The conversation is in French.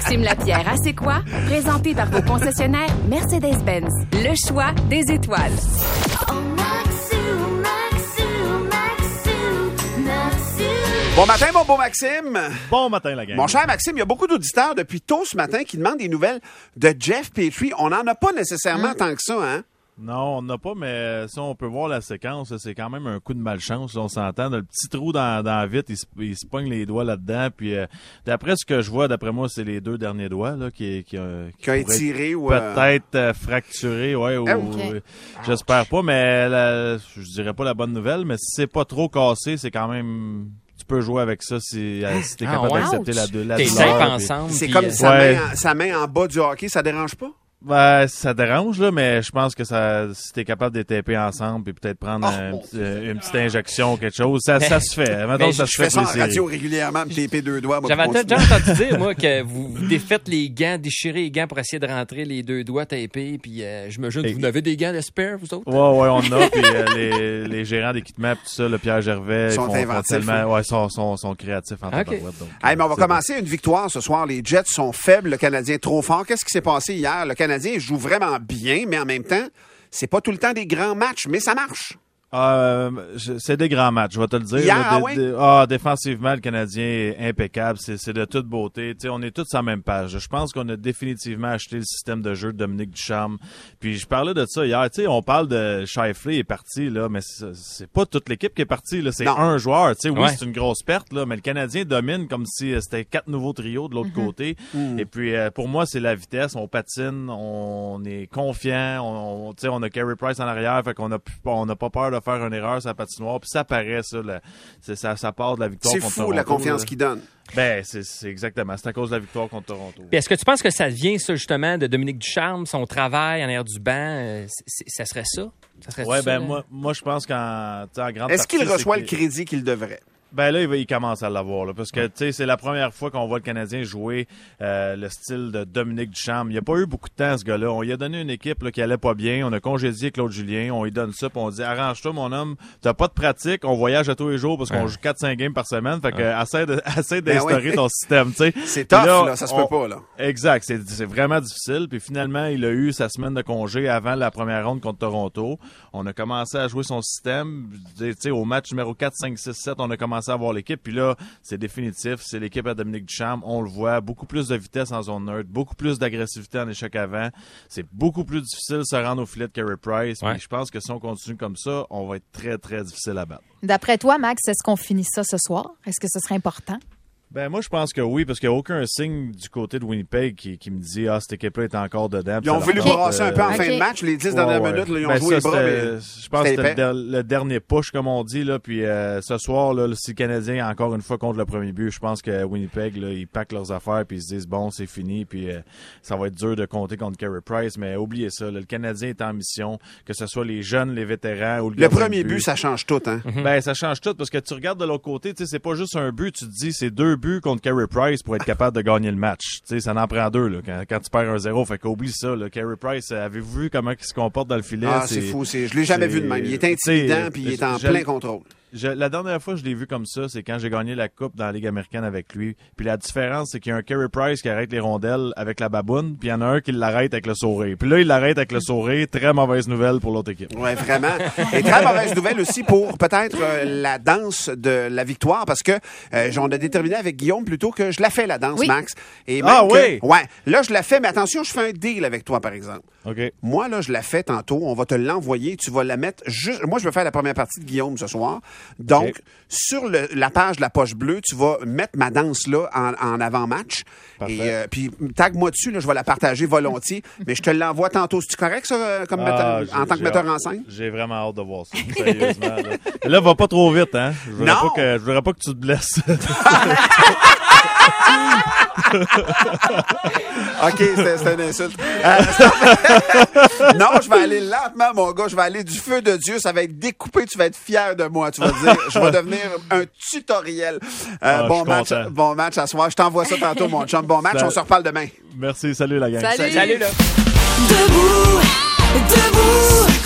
Maxime Lapierre à C'est quoi? Présenté par vos concessionnaires Mercedes-Benz. Le choix des étoiles. Bon matin, mon beau Maxime. Bon matin, la gang. Mon cher Maxime, il y a beaucoup d'auditeurs depuis tôt ce matin qui demandent des nouvelles de Jeff Petrie. On n'en a pas nécessairement tant que ça, hein? Non, on n'a pas, mais si on peut voir la séquence, c'est quand même un coup de malchance. On s'entend, le petit trou dans la vitre, il se pogne les doigts là-dedans. Puis d'après ce que je vois, d'après moi, c'est les 2 derniers doigts là, qui a étiré ou peut-être fracturé, ouais. Okay. J'espère pas, mais je dirais pas la bonne nouvelle, mais si c'est pas trop cassé, c'est quand même. Tu peux jouer avec ça si t'es capable d'accepter la douleur. Tes tapes ensemble. C'est comme sa main en bas du hockey, ça dérange pas? Ben, ça dérange, là, mais je pense que si t'es capable de les taper ensemble et peut-être prendre une petite injection ou quelque chose, ça se fait. Maintenant, je fais ça en radio régulièrement, me taper 2 doigts. J'avais déjà entendu dire, moi, que vous défaites les gants, déchirez les gants pour essayer de rentrer les 2 doigts tapés, puis j'imagine que vous avez des gants de spare, vous autres? Ouais, on en a, puis les gérants d'équipement, tout ça, le Pierre Gervais, sont inventifs. Sont créatifs en tabarouette. Mais on va commencer une victoire ce soir. Les Jets sont faibles, le Canadien trop fort. Qu'est-ce qui s'est passé hier? Le Canadien joue vraiment bien, mais en même temps, c'est pas tout le temps des grands matchs, mais ça marche. C'est des grands matchs, je vais te le dire. Hier, défensivement, le Canadien est impeccable. C'est de toute beauté. T'sais, on est tous sur la même page. Je pense qu'on a définitivement acheté le système de jeu de Dominique Ducharme. Puis je parlais de ça hier. T'sais, on parle de Scheifele est parti, là, mais c'est pas toute l'équipe qui est partie. Là. C'est un joueur. Oui, c'est une grosse perte, là, mais le Canadien domine comme si c'était 4 nouveaux trios de l'autre côté. Et puis, pour moi, c'est la vitesse. On patine, on est confiant. On a Carey Price en arrière, fait qu'on n'a pas peur de faire une erreur sur la patinoire, puis ça paraît, ça part de la victoire contre Toronto. C'est fou, la confiance qu'il donne. Ben, c'est exactement. C'est à cause de la victoire contre Toronto. Puis est-ce que tu penses que ça vient, ça, justement, de Dominique Ducharme, son travail en arrière du banc? Ça serait ça? Ouais, ben, moi, je pense qu'en grande Est-ce qu'il reçoit le crédit qu'il devrait? Ben là, il commence à l'avoir, là, parce que tu sais, c'est la première fois qu'on voit le Canadien jouer le style de Dominique Ducharme. Il n'y a pas eu beaucoup de temps, ce gars-là. On lui a donné une équipe là, qui allait pas bien. On a congédié Claude Julien. On lui donne ça, puis on dit arrange-toi, mon homme. T'as pas de pratique. On voyage à tous les jours parce qu'on joue 4-5 games par semaine. Fait que essaie d'instaurer ton système, tu sais. C'est tough, là, ça se peut pas, là. Exact. C'est vraiment difficile. Puis finalement, il a eu sa semaine de congé avant la première ronde contre Toronto. On a commencé à jouer son système. Tu sais, au match numéro 4, 5, 6, 7, on a commencé à voir l'équipe. Puis là, c'est définitif. C'est l'équipe à Dominique Ducharme. On le voit. Beaucoup plus de vitesse en zone neutre. Beaucoup plus d'agressivité en échec avant. C'est beaucoup plus difficile de se rendre au filet de Carey Price. Puis je pense que si on continue comme ça, on va être très, très difficile à battre. D'après toi, Max, est-ce qu'on finit ça ce soir? Est-ce que ce serait important? Ben moi je pense que oui, parce qu'il n'y a aucun signe du côté de Winnipeg qui me dit cette équipe-là est encore dedans. Ils ont voulu brasser un peu en fin de match, les 10 dernières minutes, là, ils ont joué les bras. Je pense que c'était le dernier push, comme on dit, là, puis ce soir, là, si le Canadien encore une fois contre le premier but, je pense que Winnipeg, là, ils packent leurs affaires puis ils se disent bon, c'est fini, puis ça va être dur de compter contre Carey Price, mais oubliez ça, là, le Canadien est en mission, que ce soit les jeunes, les vétérans ou le premier but, ça change tout, hein. Ben ça change tout, parce que tu regardes de l'autre côté, tu sais, c'est pas juste un but, tu te dis c'est 2 buts contre Carey Price pour être capable de gagner le match. Tu sais, ça en prend 2 là, quand tu perds 1-0. Fait qu'oublie ça. Là. Carey Price, avez-vous vu comment il se comporte dans le filet? C'est fou. Je l'ai jamais vu de même. Il est intimidant puis il est en plein contrôle. La dernière fois que je l'ai vu comme ça, c'est quand j'ai gagné la Coupe dans la Ligue américaine avec lui. Puis la différence, c'est qu'il y a un Carey Price qui arrête les rondelles avec la baboune, puis il y en a un qui l'arrête avec le sourire. Puis là, il l'arrête avec le sourire. Très mauvaise nouvelle pour l'autre équipe. Ouais, vraiment. Et très mauvaise nouvelle aussi pour peut-être la danse de la victoire, parce que on a déterminé avec Guillaume plutôt que je la fais, la danse, Max. Et oui? Ouais. Là, je la fais, mais attention, je fais un deal avec toi, par exemple. OK. Moi, là, je la fais tantôt. On va te l'envoyer. Tu vas la mettre juste... Moi, je vais faire la première partie de Guillaume ce soir. Donc, sur la page de la poche bleue, tu vas mettre ma danse là en avant-match. Et puis, tag-moi dessus, là, je vais la partager volontiers. Mais je te l'envoie tantôt. C'est-tu correct, ça, comme en tant que metteur en scène? J'ai vraiment hâte de voir ça, sérieusement. Là, va pas trop vite, hein? Je voudrais pas que tu te blesses. OK, c'était une insulte. Non, je vais aller lentement, mon gars. Je vais aller du feu de Dieu. Ça va être découpé. Tu vas être fier de moi. Tu vas dire, je vais devenir un tutoriel. Bon match à soir. Je t'envoie ça tantôt, mon chum. Bon match. On se reparle demain. Merci. Salut, la gang. Salut là. Debout, debout.